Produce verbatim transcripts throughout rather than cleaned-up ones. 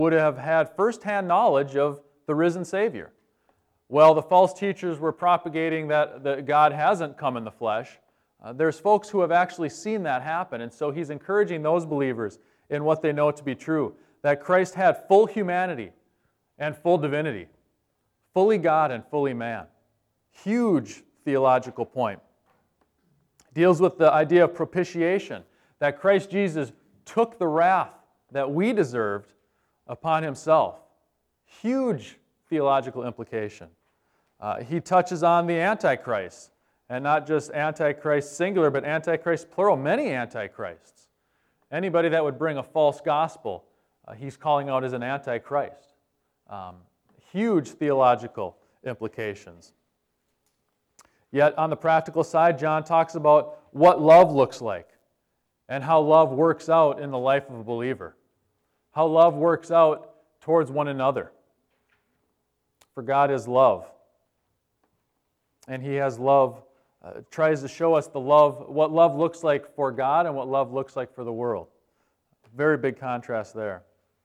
would have had firsthand knowledge of the risen Savior. Well, the false teachers were propagating that, that God hasn't come in the flesh. Uh, there's folks who have actually seen that happen, and so he's encouraging those believers in what they know to be true, that Christ had full humanity and full divinity, fully God and fully man. Huge theological point. Deals with the idea of propitiation, that Christ Jesus took the wrath that we deserved upon himself. Huge theological implication. Uh, he touches on the Antichrist, and not just Antichrist singular, but Antichrist plural, many Antichrists. Anybody that would bring a false gospel, uh, he's calling out as an Antichrist. Um, huge theological implications. Yet on the practical side, John talks about what love looks like and how love works out in the life of a believer. How love works out towards one another. For God is love. And he has love, uh, tries to show us the love, what love looks like for God and what love looks like for the world. Very big contrast there.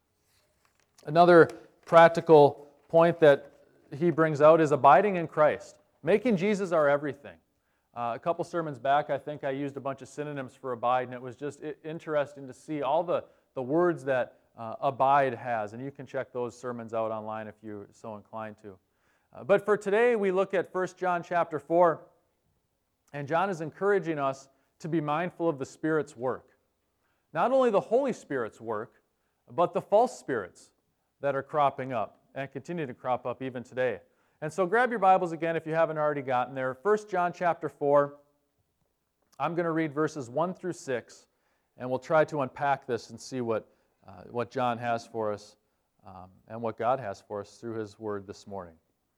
Another practical point that he brings out is abiding in Christ. Making Jesus our everything. Uh, a couple sermons back, I think I used a bunch of synonyms for abide, and it was just interesting to see all the, the words that uh, abide has. And you can check those sermons out online if you're so inclined to. Uh, but for today, we look at First John chapter four, and John is encouraging us to be mindful of the Spirit's work. Not only the Holy Spirit's work, but the false spirits that are cropping up and continue to crop up even today. And so grab your Bibles again if you haven't already gotten there. First John chapter four, I'm going to read verses one through six, and we'll try to unpack this and see what, uh, what John has for us um, and what God has for us through his word this morning.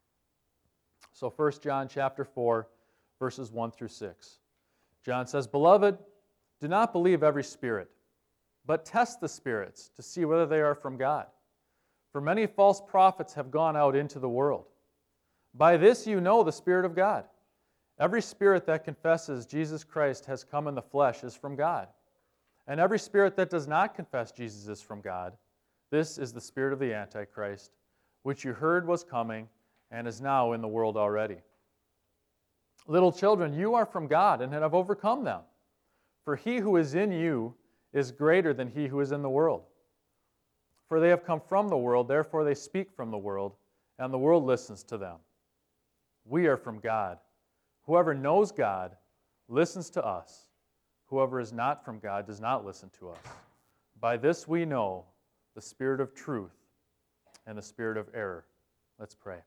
So First John chapter four, verses one through six. John says, "Beloved, do not believe every spirit, but test the spirits to see whether they are from God. For many false prophets have gone out into the world. By this you know the Spirit of God. Every spirit that confesses Jesus Christ has come in the flesh is from God. And every spirit that does not confess Jesus is from God. This is the spirit of the Antichrist, which you heard was coming and is now in the world already. Little children, you are from God and have overcome them. For he who is in you is greater than he who is in the world. For they have come from the world, therefore they speak from the world, and the world listens to them. We are from God. Whoever knows God listens to us. Whoever is not from God does not listen to us. By this we know the spirit of truth and the spirit of error." Let's pray.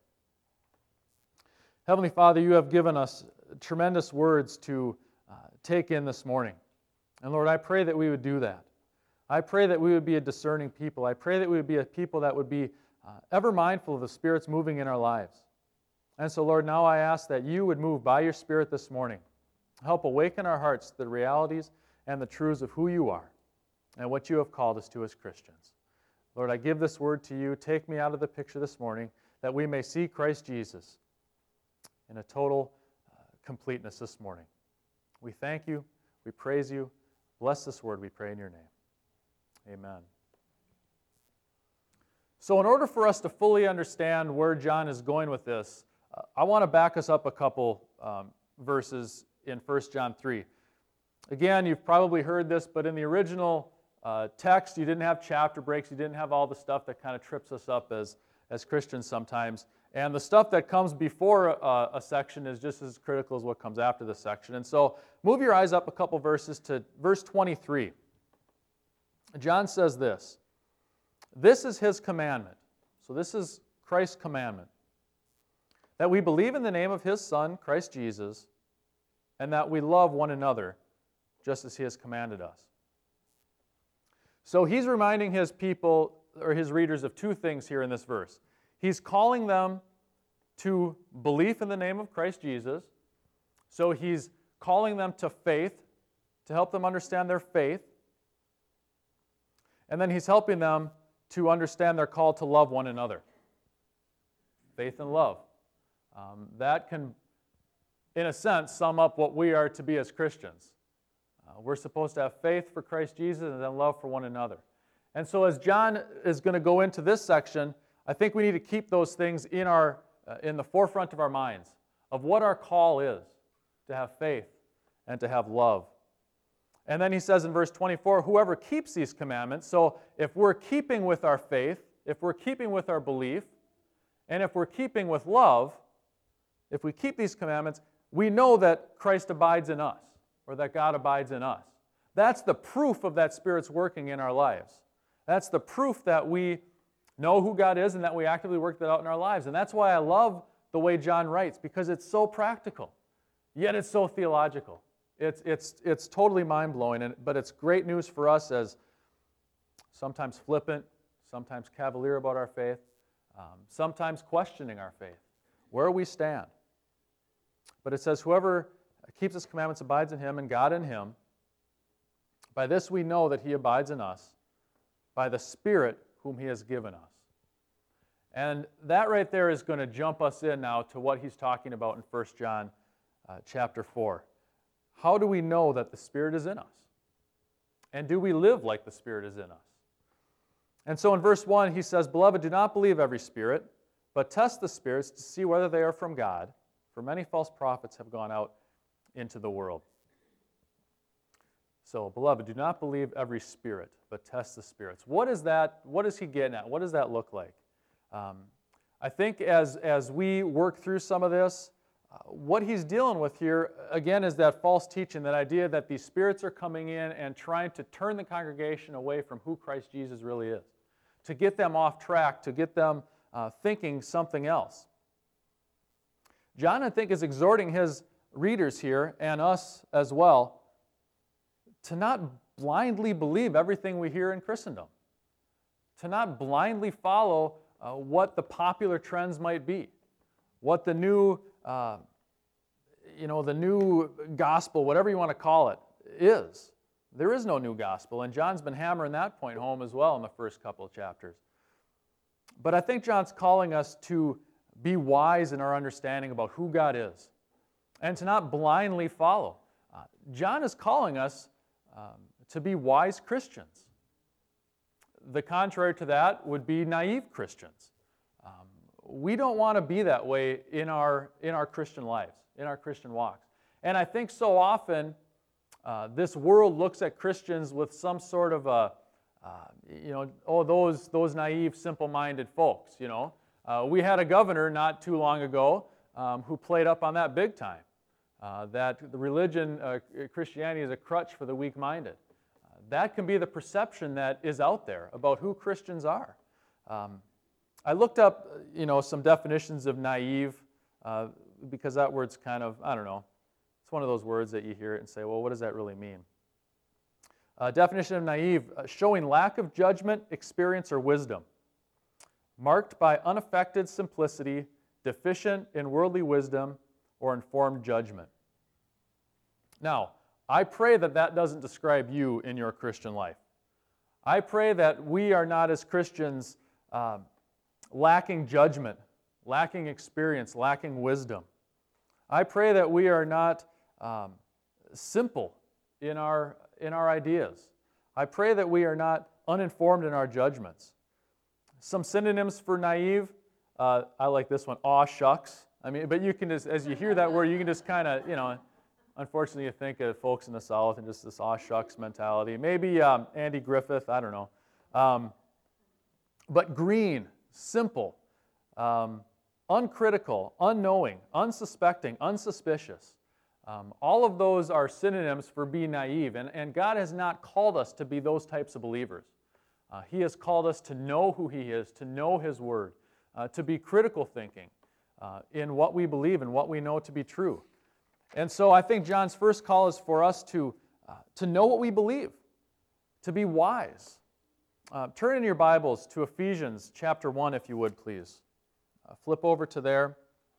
Heavenly Father, you have given us tremendous words to uh, take in this morning. And Lord, I pray that we would do that. I pray that we would be a discerning people. I pray that we would be a people that would be uh, ever mindful of the Spirit's moving in our lives. And so, Lord, now I ask that you would move by your Spirit this morning. Help awaken our hearts to the realities and the truths of who you are and what you have called us to as Christians. Lord, I give this word to you. Take me out of the picture this morning that we may see Christ Jesus in a total uh, completeness this morning. We thank you. We praise you. Bless this word, we pray in your name. Amen. So in order for us to fully understand where John is going with this, uh, I want to back us up a couple um, verses in First John three. Again, you've probably heard this, but in the original uh, text, you didn't have chapter breaks, you didn't have all the stuff that kind of trips us up as, as Christians sometimes. And the stuff that comes before uh, a section is just as critical as what comes after the section. And so move your eyes up a couple verses to verse twenty-three. John says this, "This is his commandment." So this is Christ's commandment. "That we believe in the name of his Son, Christ Jesus, and that we love one another, just as he has commanded us." So he's reminding his people, or his readers, of two things here in this verse. He's calling them to belief in the name of Christ Jesus. So he's calling them to faith, to help them understand their faith. And then he's helping them to understand their call to love one another. Faith and love. Um, that can, in a sense, sum up what we are to be as Christians. Uh, we're supposed to have faith for Christ Jesus and then love for one another. And so as John is going to go into this section, I think we need to keep those things in, our, uh, in the forefront of our minds of what our call is, to have faith and to have love. And then he says in verse twenty-four, whoever keeps these commandments, so if we're keeping with our faith, if we're keeping with our belief, and if we're keeping with love, if we keep these commandments, we know that Christ abides in us, or that God abides in us. That's the proof of that Spirit's working in our lives. That's the proof that we know who God is and that we actively work that out in our lives. And that's why I love the way John writes, because it's so practical, yet it's so theological. It's, it's, it's totally mind-blowing, and, but it's great news for us as sometimes flippant, sometimes cavalier about our faith, um, sometimes questioning our faith, where we stand. But it says, whoever keeps his commandments abides in him and God in him. By this we know that he abides in us, by the Spirit whom he has given us. And that right there is going to jump us in now to what he's talking about in First John uh, chapter four. How do we know that the Spirit is in us? And do we live like the Spirit is in us? And so in verse one he says, Beloved, do not believe every spirit, but test the spirits to see whether they are from God, for many false prophets have gone out into the world. So, beloved, do not believe every spirit, but test the spirits. What is that? What is he getting at? What does that look like? Um, I think as, as we work through some of this, uh, what he's dealing with here, again, is that false teaching, that idea that these spirits are coming in and trying to turn the congregation away from who Christ Jesus really is, to get them off track, to get them uh, thinking something else. John, I think, is exhorting his readers here, and us as well, to not blindly believe everything we hear in Christendom, to not blindly follow uh, what the popular trends might be, what the new, uh, you know, the new gospel, whatever you want to call it, is. There is no new gospel, and John's been hammering that point home as well in the first couple of chapters. But I think John's calling us to be wise in our understanding about who God is, and to not blindly follow. Uh, John is calling us um, to be wise Christians. The contrary to that would be naive Christians. Um, we don't want to be that way in our, in our Christian lives, in our Christian walks. And I think so often uh, this world looks at Christians with some sort of a, uh, you know, oh, those, those naive, simple-minded folks, you know. Uh, we had a governor not too long ago um, who played up on that big time. Uh, that the religion, uh, Christianity, is a crutch for the weak-minded. Uh, that can be the perception that is out there about who Christians are. Um, I looked up, you know, some definitions of naive uh, because that word's kind of, I don't know, it's one of those words that you hear it and say, well, what does that really mean? Uh, definition of naive, uh, showing lack of judgment, experience, or wisdom, marked by unaffected simplicity, deficient in worldly wisdom, or informed judgment. Now, I pray that that doesn't describe you in your Christian life. I pray that we are not as Christians um, lacking judgment, lacking experience, lacking wisdom. I pray that we are not um, simple in our, in our ideas. I pray that we are not uninformed in our judgments. Some synonyms for naive, uh, I like this one, aw shucks. I mean, but you can just, as you hear that word, you can just kind of, you know, unfortunately you think of folks in the South and just this aw shucks mentality. Maybe um, Andy Griffith, I don't know. Um, but green, simple, um, uncritical, unknowing, unsuspecting, unsuspicious. Um, all of those are synonyms for being naive, and, and God has not called us to be those types of believers. Uh, he has called us to know who He is, to know His Word, uh, to be critical thinking uh, in what we believe and what we know to be true. And so I think John's first call is for us to, uh, to know what we believe, to be wise. Uh, turn in your Bibles to Ephesians chapter one, if you would, please. Uh, flip over to there.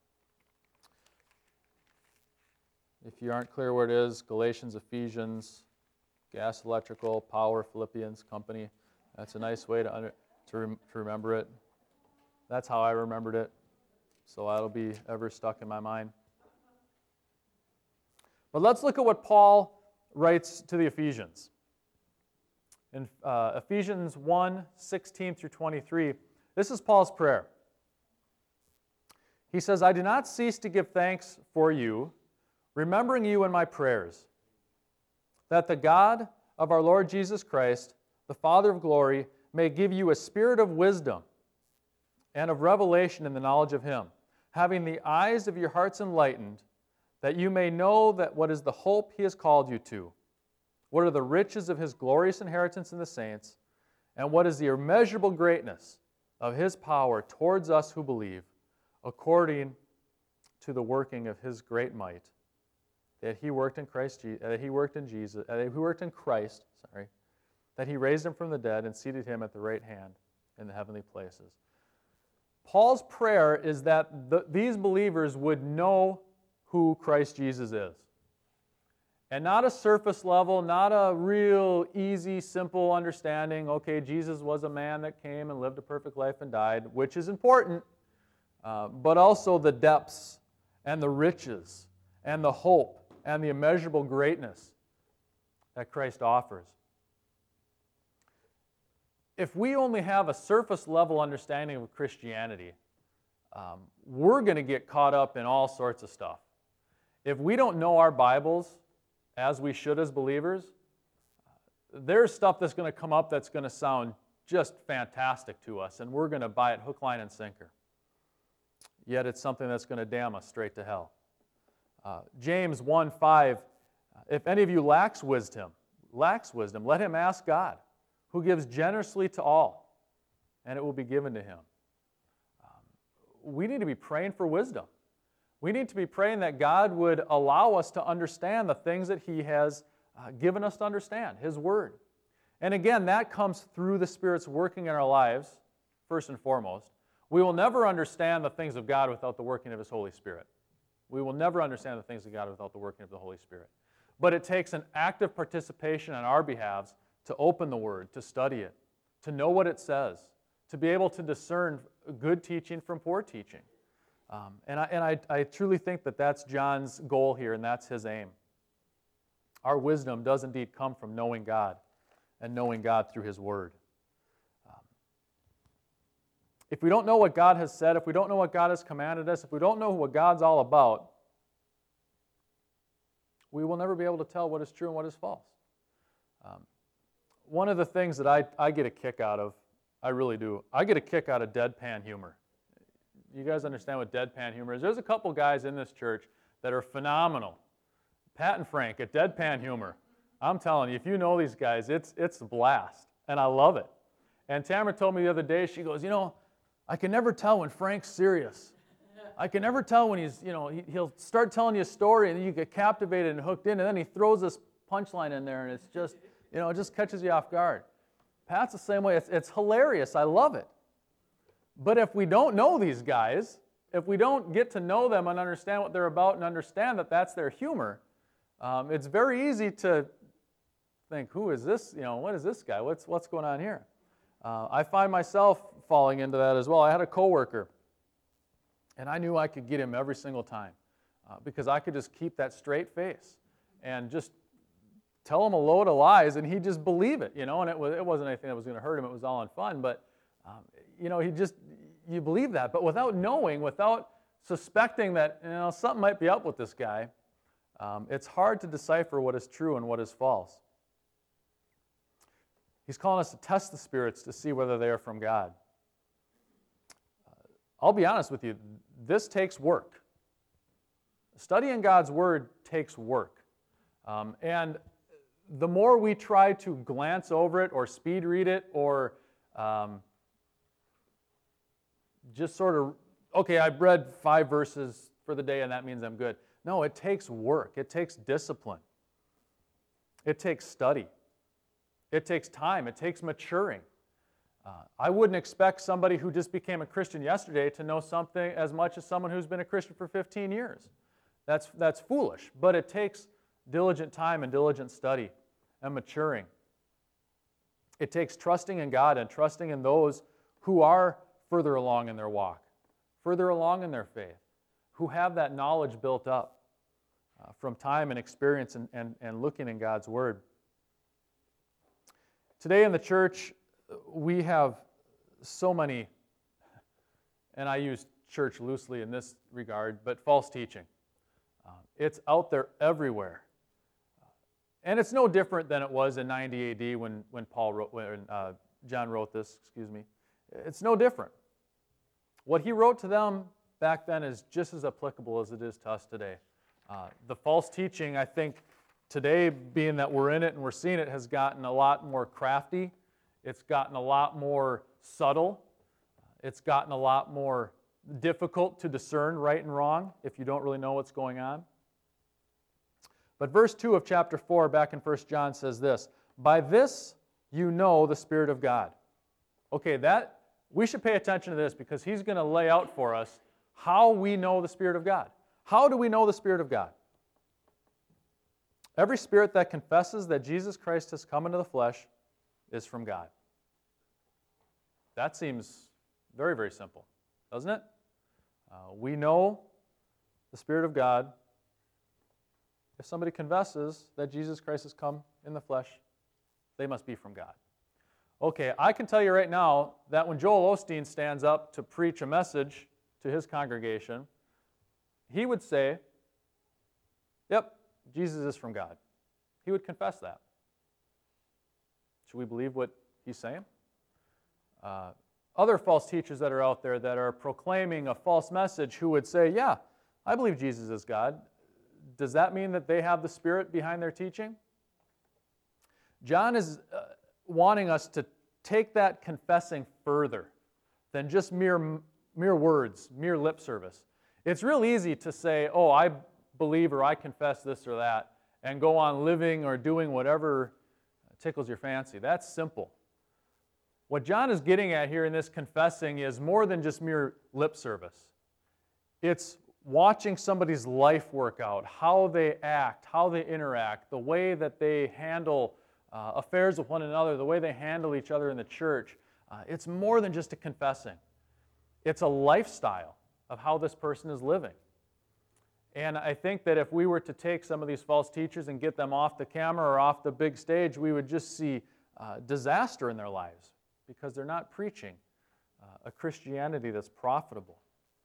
If you aren't clear where it is, Galatians, Ephesians, gas, electrical, power, Philippians, company. That's a nice way to, under, to, rem, to remember it. That's how I remembered it. So that'll be ever stuck in my mind. But let's look at what Paul writes to the Ephesians. In uh, Ephesians one, sixteen through twenty-three, this is Paul's prayer. He says, I do not cease to give thanks for you, remembering you in my prayers, that the God of our Lord Jesus Christ, the Father of glory, may give you a spirit of wisdom and of revelation in the knowledge of him, having the eyes of your hearts enlightened, that you may know that what is the hope he has called you to, what are the riches of his glorious inheritance in the saints, and what is the immeasurable greatness of his power towards us who believe, according to the working of his great might, that he worked in Christ, that he worked in Jesus, that he worked in Christ, sorry, that he raised him from the dead and seated him at the right hand in the heavenly places. Paul's prayer is that the, these believers would know who Christ Jesus is. And not a surface level, not a real easy, simple understanding, okay, Jesus was a man that came and lived a perfect life and died, which is important, uh, but also the depths and the riches and the hope and the immeasurable greatness that Christ offers. If we only have a surface level understanding of Christianity, um, we're going to get caught up in all sorts of stuff. If we don't know our Bibles as we should as believers, there's stuff that's going to come up that's going to sound just fantastic to us, and we're going to buy it hook, line, and sinker. Yet it's something that's going to damn us straight to hell. Uh, James one five, if any of you lacks wisdom, lacks wisdom, let him ask God, who gives generously to all, and it will be given to him. Um, we need to be praying for wisdom. We need to be praying that God would allow us to understand the things that he has uh, given us to understand, his word. And again, that comes through the Spirit's working in our lives, first and foremost. We will never understand the things of God without the working of his Holy Spirit. We will never understand the things of God without the working of the Holy Spirit. But it takes an active participation on our behalves to open the Word, to study it, to know what it says, to be able to discern good teaching from poor teaching. Um, and I, and I, I truly think that that's John's goal here, and that's his aim. Our wisdom does indeed come from knowing God and knowing God through his Word. Um, if we don't know what God has said, if we don't know what God has commanded us, if we don't know what God's all about, we will never be able to tell what is true and what is false. Um, One of the things that I, I get a kick out of, I really do, I get a kick out of deadpan humor. You guys understand what deadpan humor is? There's a couple guys in this church that are phenomenal. Pat and Frank at deadpan humor. I'm telling you, if you know these guys, it's, it's a blast, and I love it. And Tamara told me the other day, she goes, you know, I can never tell when Frank's serious. I can never tell when he's, you know, he, he'll start telling you a story, and then you get captivated and hooked in, and then he throws this punchline in there, and it's just... You know, it just catches you off guard. Pat's the same way. It's, it's hilarious. I love it. But if we don't know these guys, if we don't get to know them and understand what they're about and understand that that's their humor, um, it's very easy to think, who is this? You know, what is this guy? What's, what's going on here? Uh, I find myself falling into that as well. I had a coworker, and I knew I could get him every single time uh, because I could just keep that straight face and just tell him a load of lies, and he'd just believe it, you know, and it, was, it wasn't anything that was going to hurt him. It was all in fun, but, um, you know, he just, you believe that. But without knowing, without suspecting that, you know, something might be up with this guy, um, it's hard to decipher what is true and what is false. He's calling us to test the spirits to see whether they are from God. Uh, I'll be honest with you, this takes work. Studying God's Word takes work. Um, and the more we try to glance over it or speed read it or um, just sort of, okay, I've read five verses for the day and that means I'm good. No, it takes work. It takes discipline. It takes study. It takes time. It takes maturing. Uh, I wouldn't expect somebody who just became a Christian yesterday to know something as much as someone who's been a Christian for fifteen years. That's, that's foolish, but it takes diligent time and diligent study and maturing. It takes trusting in God and trusting in those who are further along in their walk, further along in their faith, who have that knowledge built up uh, from time and experience and, and, and looking in God's Word. Today in the church, we have so many, and I use church loosely in this regard, but false teaching. Uh, it's out there everywhere. And it's no different than it was in ninety A D when, when Paul wrote, when uh, John wrote this, excuse me. It's no different. What he wrote to them back then is just as applicable as it is to us today. Uh, the false teaching, I think, today, being that we're in it and we're seeing it, has gotten a lot more crafty. It's gotten a lot more subtle. It's gotten a lot more difficult to discern right and wrong if you don't really know what's going on. But verse two of chapter four, back in First John, says this, "By this you know the Spirit of God." Okay, that we should pay attention to this because he's going to lay out for us how we know the Spirit of God. How do we know the Spirit of God? Every spirit that confesses that Jesus Christ has come into the flesh is from God. That seems very, very simple, doesn't it? Uh, we know the Spirit of God if somebody confesses that Jesus Christ has come in the flesh, they must be from God. Okay, I can tell you right now that when Joel Osteen stands up to preach a message to his congregation, he would say, yep, Jesus is from God. He would confess that. Should we believe what he's saying? Uh, other false teachers that are out there that are proclaiming a false message who would say, yeah, I believe Jesus is God. Does that mean that they have the Spirit behind their teaching? John is uh, wanting us to take that confessing further than just mere, mere words, mere lip service. It's real easy to say, oh, I believe or I confess this or that, and go on living or doing whatever tickles your fancy. That's simple. What John is getting at here in this confessing is more than just mere lip service. It's watching somebody's life work out, how they act, how they interact, the way that they handle uh, affairs with one another, the way they handle each other in the church. Uh, it's more than just a confessing. It's a lifestyle of how this person is living. And I think that if we were to take some of these false teachers and get them off the camera or off the big stage, we would just see uh, disaster in their lives because they're not preaching uh, a Christianity that's profitable.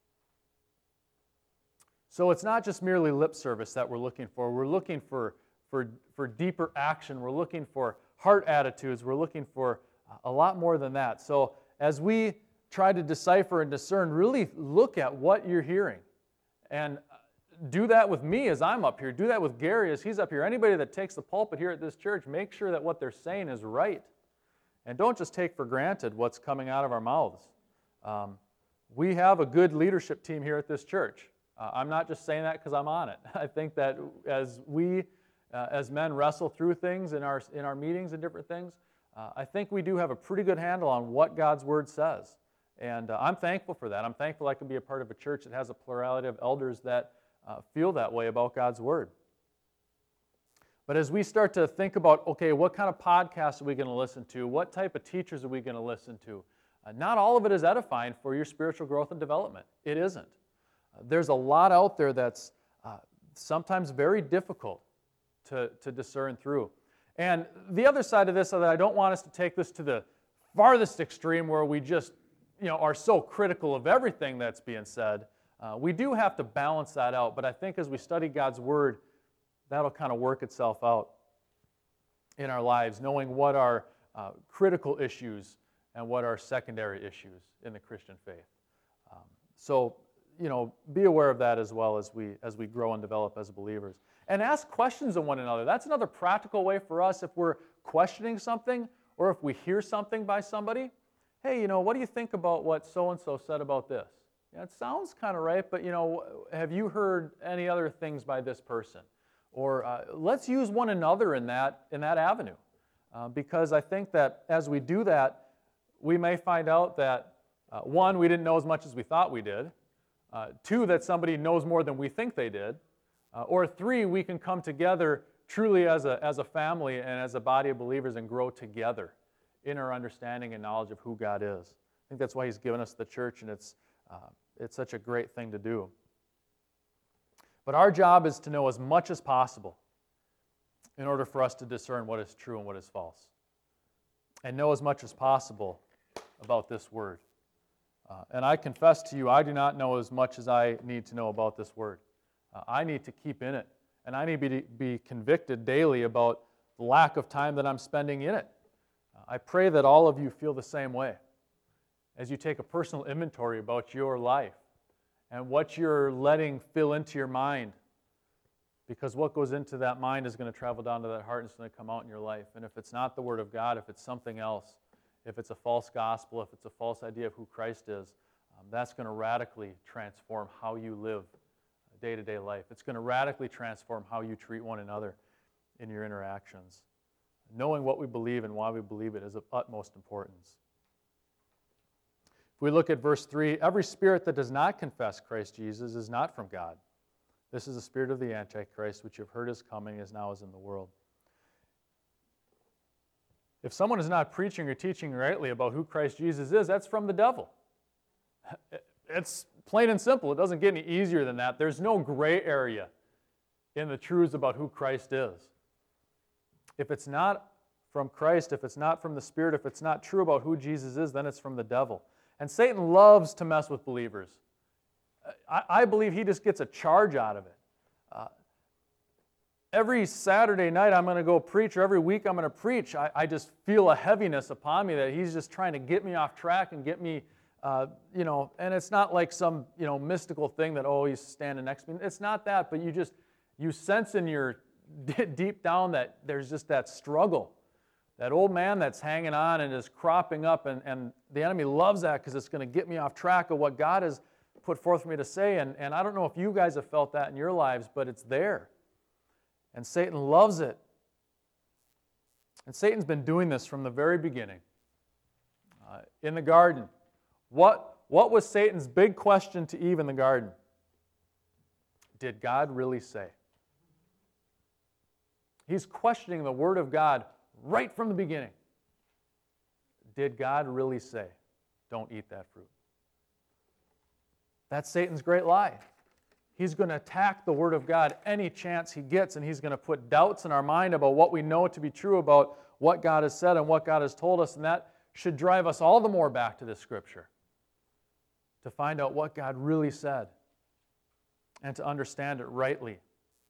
So it's not just merely lip service that we're looking for. We're looking for, for, for deeper action. We're looking for heart attitudes. We're looking for a lot more than that. So as we try to decipher and discern, really look at what you're hearing. And do that with me as I'm up here. Do that with Gary as he's up here. Anybody that takes the pulpit here at this church, make sure that what they're saying is right. And don't just take for granted what's coming out of our mouths. Um, we have a good leadership team here at this church. Uh, I'm not just saying that because I'm on it. I think that as we, uh, as men, wrestle through things in our, in our meetings and different things, uh, I think we do have a pretty good handle on what God's Word says. And uh, I'm thankful for that. I'm thankful I can be a part of a church that has a plurality of elders that uh, feel that way about God's Word. But as we start to think about, okay, what kind of podcasts are we going to listen to? What type of teachers are we going to listen to? Uh, not all of it is edifying for your spiritual growth and development. It isn't. There's a lot out there that's uh, sometimes very difficult to, to discern through. And the other side of this is that I don't want us to take this to the farthest extreme where we just you know, are so critical of everything that's being said. Uh, we do have to balance that out, but I think as we study God's Word, that'll kind of work itself out in our lives, knowing what are uh, critical issues and what are secondary issues in the Christian faith. Um, so, you know, be aware of that as well as we as we grow and develop as believers. And ask questions of one another. That's another practical way for us if we're questioning something or if we hear something by somebody. Hey, you know, what do you think about what so-and-so said about this? Yeah, it sounds kind of right, but, you know, have you heard any other things by this person? Or uh, let's use one another in that, in that avenue. Uh, because I think that as we do that, we may find out that, uh, one, we didn't know as much as we thought we did. Uh, two, that somebody knows more than we think they did. Uh, or three, we can come together truly as a, as a family and as a body of believers and grow together in our understanding and knowledge of who God is. I think that's why He's given us the church, and it's, uh, it's such a great thing to do. But our job is to know as much as possible in order for us to discern what is true and what is false. and know as much as possible about this word. Uh, and I confess to you, I do not know as much as I need to know about this word. Uh, I need to keep in it, and I need to be, be convicted daily about the lack of time that I'm spending in it. Uh, I pray that all of you feel the same way as you take a personal inventory about your life and what you're letting fill into your mind, because what goes into that mind is going to travel down to that heart and it's going to come out in your life. And if it's not the Word of God, if it's something else, if it's a false gospel, if it's a false idea of who Christ is, um, that's going to radically transform how you live day-to-day life. It's going to radically transform how you treat one another in your interactions. Knowing what we believe and why we believe it is of utmost importance. If we look at verse three, every spirit that does not confess Christ Jesus is not from God. This is the spirit of the Antichrist, which you have heard is coming, as now is in the world. If someone is not preaching or teaching rightly about who Christ Jesus is, that's from the devil. It's plain and simple. It doesn't get any easier than that. There's no gray area in the truths about who Christ is. If it's not from Christ, if it's not from the Spirit, if it's not true about who Jesus is, then it's from the devil. And Satan loves to mess with believers. I, I believe he just gets a charge out of it. Uh, every Saturday night I'm going to go preach, or every week I'm going to preach, I, I just feel a heaviness upon me that he's just trying to get me off track and get me, uh, you know, and it's not like some, you know, mystical thing that, oh, he's standing next to me. It's not that, but you just, you sense in your deep down that there's just that struggle. That old man that's hanging on and is cropping up, and, and the enemy loves that because it's going to get me off track of what God has put forth for me to say. And, and I don't know if you guys have felt that in your lives, but it's there. And Satan loves it. And Satan's been doing this from the very beginning. Uh, in the garden, what, what was Satan's big question to Eve in the garden? Did God really say? He's questioning the Word of God right from the beginning. Did God really say, don't eat that fruit? That's Satan's great lie. He's going to attack the Word of God any chance he gets, and he's going to put doubts in our mind about what we know to be true about what God has said and what God has told us, and that should drive us all the more back to this Scripture to find out what God really said and to understand it rightly.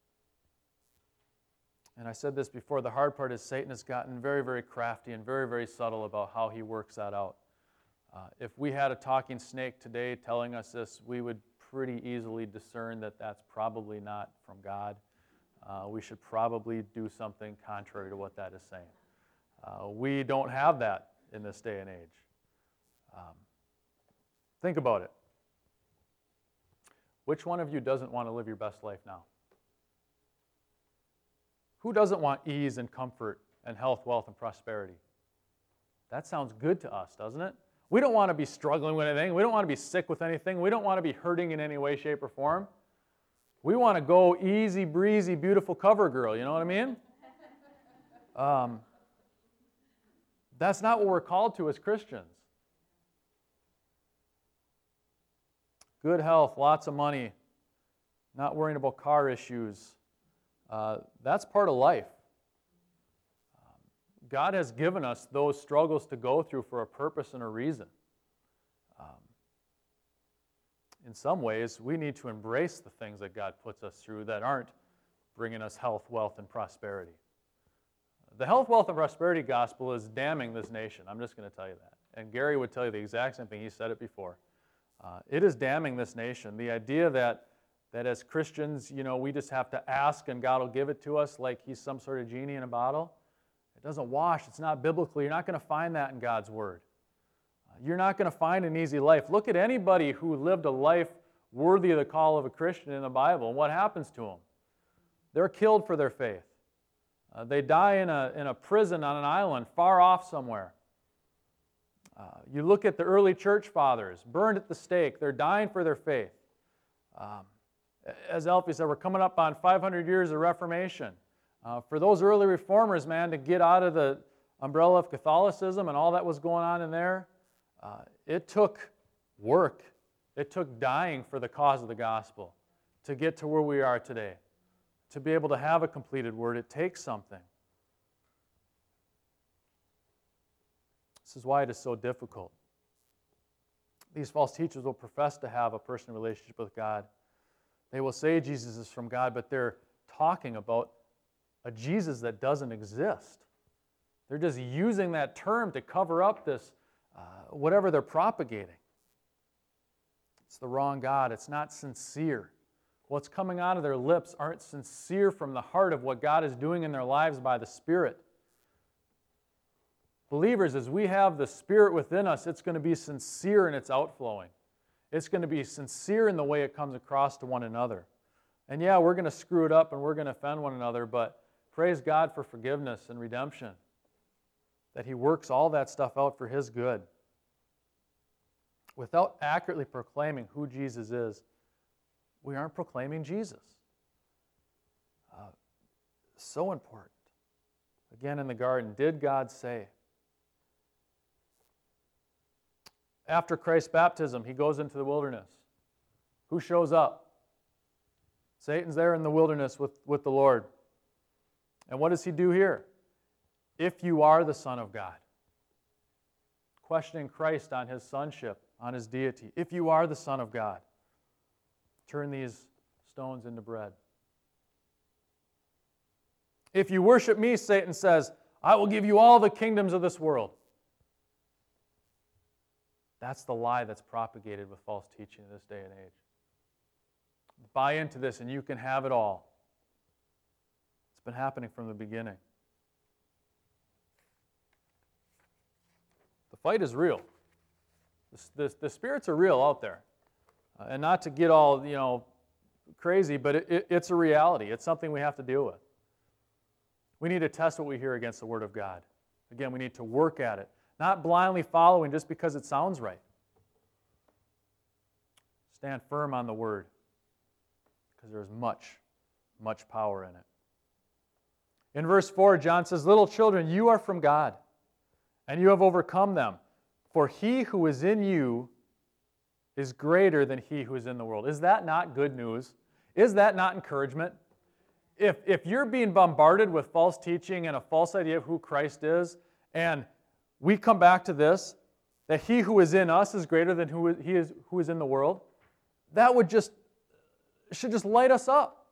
And I said this before, the hard part is Satan has gotten very, very crafty and very, very subtle about how he works that out. Uh, if we had a talking snake today telling us this, we would pretty easily discern that that's probably not from God. Uh, we should probably do something contrary to what that is saying. Uh, we don't have that in this day and age. Um, think about it. Which one of you doesn't want to live your best life now? Who doesn't want ease and comfort and health, wealth, and prosperity? That sounds good to us, doesn't it? We don't want to be struggling with anything. We don't want to be sick with anything. We don't want to be hurting in any way, shape, or form. We want to go easy, breezy, beautiful cover girl. You know what I mean? Um, that's not what we're called to as Christians. Good health, lots of money, not worrying about car issues. Uh, that's part of life. Um, God has given us those struggles to go through for a purpose and a reason. Um, in some ways, we need to embrace the things that God puts us through that aren't bringing us health, wealth, and prosperity. The health, wealth, and prosperity gospel is damning this nation. I'm just going to tell you that. And Gary would tell you the exact same thing. He said it before. Uh, it is damning this nation. The idea that that as Christians, you know, we just have to ask and God will give it to us like he's some sort of genie in a bottle. It doesn't wash. It's not biblical. You're not going to find that in God's Word. Uh, you're not going to find an easy life. Look at anybody who lived a life worthy of the call of a Christian in the Bible, and what happens to them? They're killed for their faith. Uh, they die in a, in a prison on an island far off somewhere. Uh, you look at the early church fathers, burned at the stake. They're dying for their faith. Um, As Alfie said, we're coming up on five hundred years of Reformation. Uh, for those early reformers, man, to get out of the umbrella of Catholicism and all that was going on in there, uh, it took work. It took dying for the cause of the gospel to get to where we are today. To be able to have a completed word, it takes something. This is why it is so difficult. These false teachers will profess to have a personal relationship with God. They will say Jesus is from God, but they're talking about a Jesus that doesn't exist. They're just using that term to cover up this, uh, whatever they're propagating. It's the wrong God. It's not sincere. What's coming out of their lips aren't sincere from the heart of what God is doing in their lives by the Spirit. Believers, as we have the Spirit within us, it's going to be sincere in its outflowing. It's going to be sincere in the way it comes across to one another. And yeah, we're going to screw it up and we're going to offend one another, but praise God for forgiveness and redemption, that He works all that stuff out for His good. Without accurately proclaiming who Jesus is, we aren't proclaiming Jesus. Uh, so important. Again, in the garden, did God say? After Christ's baptism, He goes into the wilderness. Who shows up? Satan's there in the wilderness with, with the Lord. And what does he do here? If you are the Son of God. Questioning Christ on His sonship, on His deity. If you are the Son of God, turn these stones into bread. If you worship me, Satan says, I will give you all the kingdoms of this world. That's the lie that's propagated with false teaching in this day and age. Buy into this and you can have it all. It's been happening from the beginning. The fight is real. The, the, the spirits are real out there. Uh, and not to get all, you know, crazy, but it, it, it's a reality. It's something we have to deal with. We need to test what we hear against the Word of God. Again, we need to work at it. Not blindly following just because it sounds right. Stand firm on the Word, because there's much, much power in it. In verse four, John says, little children, you are from God, and you have overcome them. For he who is in you is greater than he who is in the world. Is that not good news? Is that not encouragement? If, if you're being bombarded with false teaching and a false idea of who Christ is, and we come back to this, that he who is in us is greater than who he is who is in the world, that would just, should just light us up.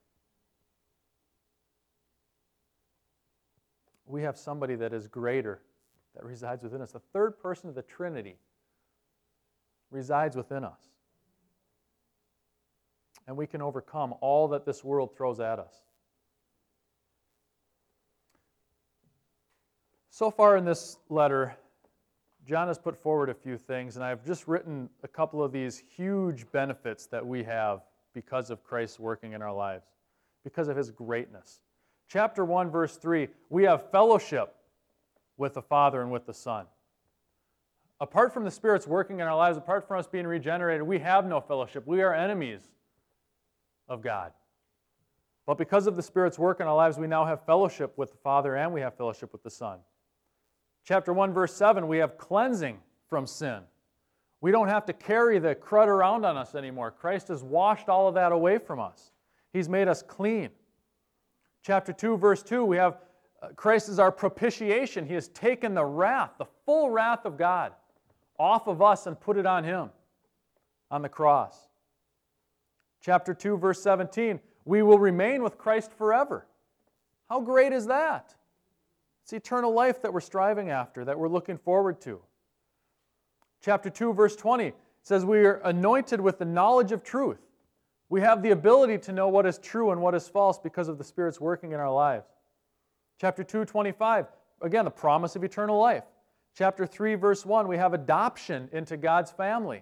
We have somebody that is greater, that resides within us. The third person of the Trinity resides within us. And we can overcome all that this world throws at us. So far in this letter, John has put forward a few things, and I've just written a couple of these huge benefits that we have because of Christ's working in our lives, because of His greatness. Chapter one, verse three, we have fellowship with the Father and with the Son. Apart from the Spirit's working in our lives, apart from us being regenerated, we have no fellowship. We are enemies of God. But because of the Spirit's work in our lives, we now have fellowship with the Father and we have fellowship with the Son. Chapter one, verse seven, we have cleansing from sin. We don't have to carry the crud around on us anymore. Christ has washed all of that away from us. He's made us clean. Chapter two, verse two, we have uh, Christ is our propitiation. He has taken the wrath, the full wrath of God, off of us and put it on Him on the cross. Chapter two, verse seventeen, we will remain with Christ forever. How great is that? It's eternal life that we're striving after, that we're looking forward to. Chapter two, verse twenty says we are anointed with the knowledge of truth. We have the ability to know what is true and what is false because of the Spirit's working in our lives. Chapter two, twenty-five, again, the promise of eternal life. Chapter three, verse one, we have adoption into God's family.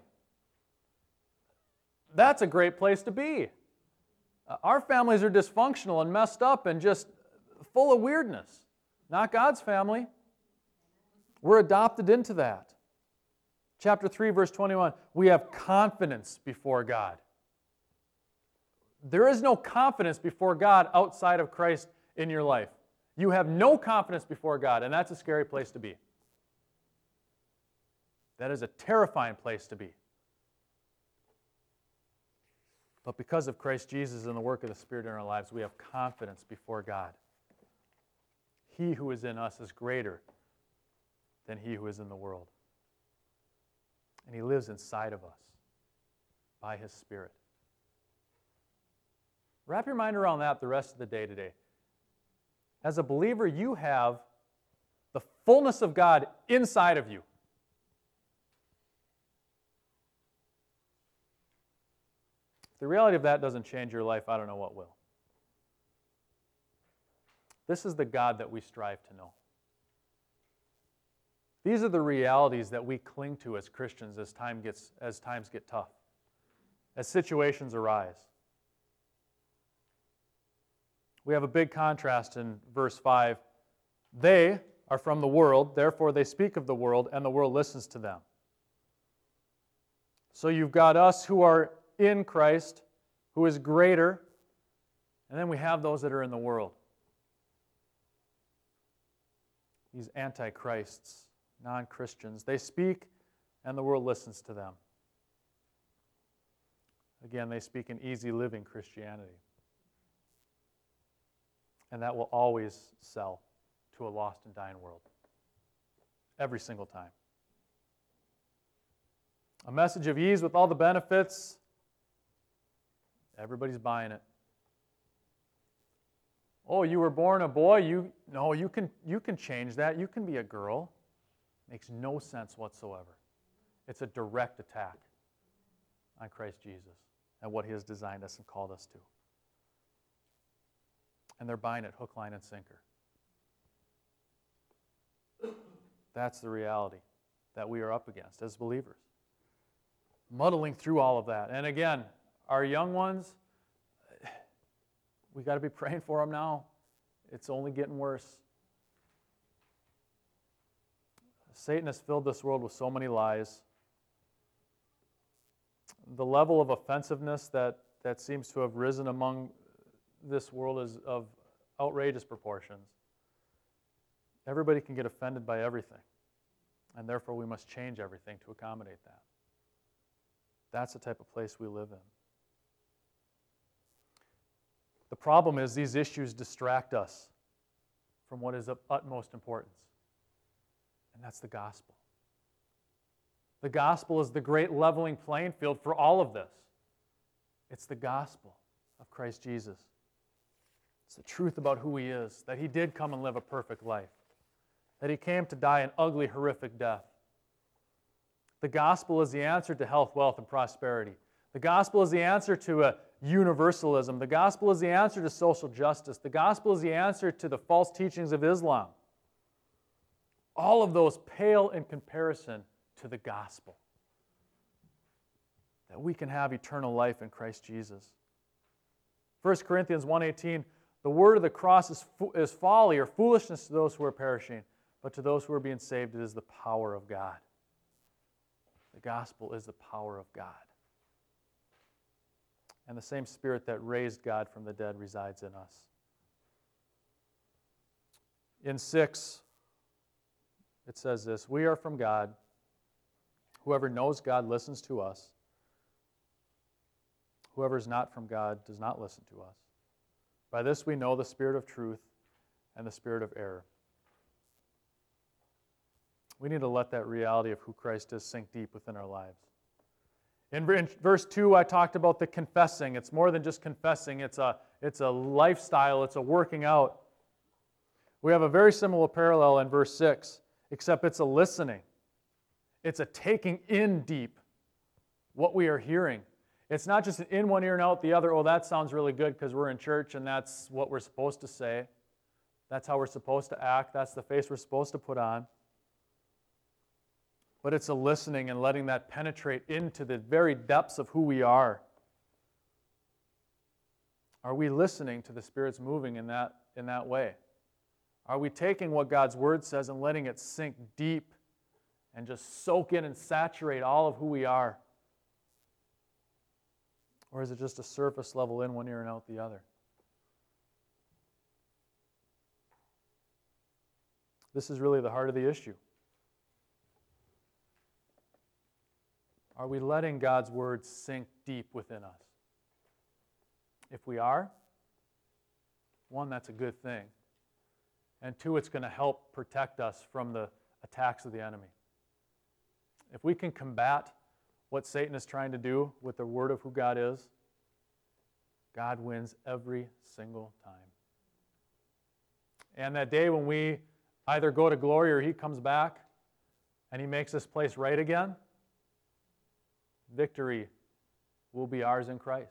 That's a great place to be. Uh, our families are dysfunctional and messed up and just full of weirdness. Not God's family. We're adopted into that. Chapter three, verse twenty-one, we have confidence before God. There is no confidence before God outside of Christ in your life. You have no confidence before God, and that's a scary place to be. That is a terrifying place to be. But because of Christ Jesus and the work of the Spirit in our lives, we have confidence before God. He who is in us is greater than he who is in the world. And he lives inside of us by his Spirit. Wrap your mind around that the rest of the day today. As a believer, you have the fullness of God inside of you. If the reality of that doesn't change your life, I don't know what will. This is the God that we strive to know. These are the realities that we cling to as Christians as time gets, as times get tough, as situations arise. We have a big contrast in verse five. They are from the world, therefore they speak of the world, and the world listens to them. So you've got us who are in Christ, who is greater, and then we have those that are in the world. These antichrists, non-Christians, they speak and the world listens to them. Again, they speak an easy living Christianity. And that will always sell to a lost and dying world. Every single time. A message of ease with all the benefits, everybody's buying it. Oh, you were born a boy, you no, you can you can change that. You can be a girl. Makes no sense whatsoever. It's a direct attack on Christ Jesus and what he has designed us and called us to. And they're buying it hook, line, and sinker. That's the reality that we are up against as believers. Muddling through all of that. And again, our young ones, we got to be praying for them now. It's only getting worse. Satan has filled this world with so many lies. The level of offensiveness that, that seems to have risen among this world is of outrageous proportions. Everybody can get offended by everything, and therefore we must change everything to accommodate that. That's the type of place we live in. The problem is these issues distract us from what is of utmost importance, and that's the gospel. The gospel is the great leveling playing field for all of this. It's the gospel of Christ Jesus. It's the truth about who he is, that he did come and live a perfect life, that he came to die an ugly, horrific death. The gospel is the answer to health, wealth, and prosperity. The gospel is the answer to a universalism. The gospel is the answer to social justice. The gospel is the answer to the false teachings of Islam. All of those pale in comparison to the gospel, that we can have eternal life in Christ Jesus. First Corinthians one eighteen, the word of the cross is, fo- is folly or foolishness to those who are perishing, but to those who are being saved, it is the power of God. The gospel is the power of God. And the same Spirit that raised God from the dead resides in us. In six, it says this, we are from God. Whoever knows God listens to us. Whoever is not from God does not listen to us. By this we know the spirit of truth and the spirit of error. We need to let that reality of who Christ is sink deep within our lives. In verse two, I talked about the confessing. It's more than just confessing. It's a, it's a lifestyle. It's a working out. We have a very similar parallel in verse six, except it's a listening. It's a taking in deep what we are hearing. It's not just an in one ear and out the other. Oh, that sounds really good because we're in church and that's what we're supposed to say. That's how we're supposed to act. That's the face we're supposed to put on. But it's a listening and letting that penetrate into the very depths of who we are. Are we listening to the Spirit's moving in that, in that way? Are we taking what God's Word says and letting it sink deep and just soak in and saturate all of who we are? Or is it just a surface level in one ear and out the other? This is really the heart of the issue. Are we letting God's Word sink deep within us? If we are, one, that's a good thing. And two, it's going to help protect us from the attacks of the enemy. If we can combat what Satan is trying to do with the word of who God is, God wins every single time. And that day when we either go to glory or he comes back and he makes this place right again, victory will be ours in Christ.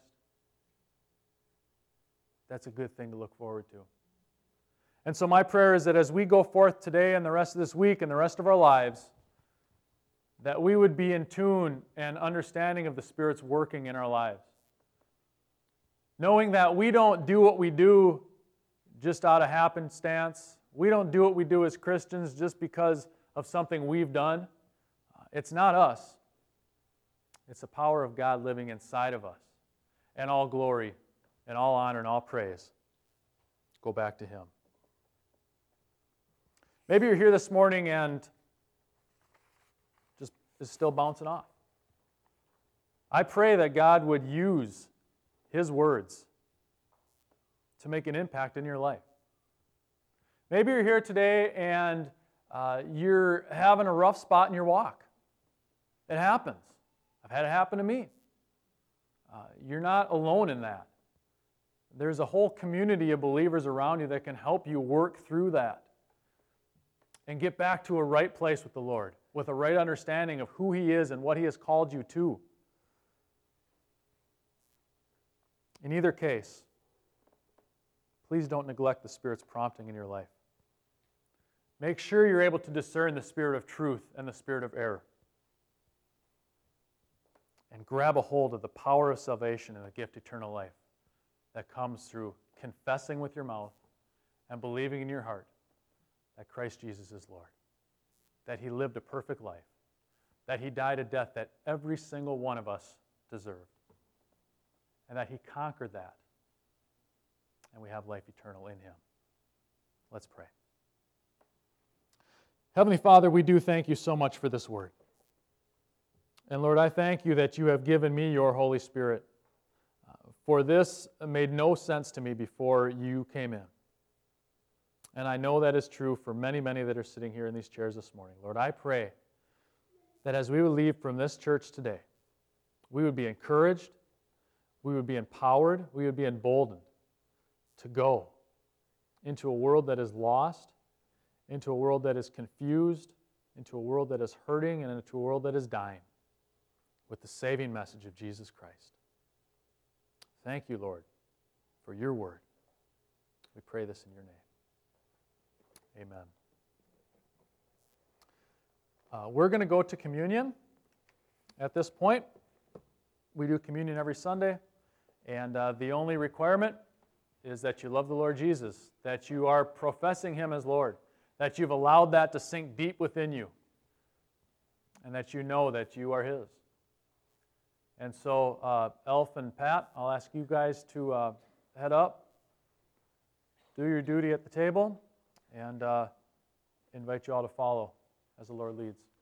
That's a good thing to look forward to. And so my prayer is that as we go forth today and the rest of this week and the rest of our lives, that we would be in tune and understanding of the Spirit's working in our lives. Knowing that we don't do what we do just out of happenstance. We don't do what we do as Christians just because of something we've done. It's not us. It's the power of God living inside of us. And all glory and all honor and all praise go back to Him. Maybe you're here this morning and just is still bouncing off. I pray that God would use His words to make an impact in your life. Maybe you're here today and uh, you're having a rough spot in your walk. It happens. I've had it happen to me. Uh, you're not alone in that. There's a whole community of believers around you that can help you work through that and get back to a right place with the Lord, with a right understanding of who He is and what He has called you to. In either case, please don't neglect the Spirit's prompting in your life. Make sure you're able to discern the spirit of truth and the spirit of error. And grab a hold of the power of salvation and the gift of eternal life that comes through confessing with your mouth and believing in your heart that Christ Jesus is Lord, that He lived a perfect life, that He died a death that every single one of us deserved, and that He conquered that, and we have life eternal in Him. Let's pray. Heavenly Father, we do thank You so much for this word. And Lord, I thank You that You have given me Your Holy Spirit. Uh, for this made no sense to me before You came in. And I know that is true for many, many that are sitting here in these chairs this morning. Lord, I pray that as we would leave from this church today, we would be encouraged, we would be empowered, we would be emboldened to go into a world that is lost, into a world that is confused, into a world that is hurting, and into a world that is dying with the saving message of Jesus Christ. Thank You, Lord, for Your word. We pray this in Your name. Amen. Uh, we're going to go to communion at this point. We do communion every Sunday, and uh, the only requirement is that you love the Lord Jesus, that you are professing Him as Lord, that you've allowed that to sink deep within you, and that you know that you are His. And so, uh, Elf and Pat, I'll ask you guys to uh, head up, do your duty at the table, and uh, invite you all to follow as the Lord leads.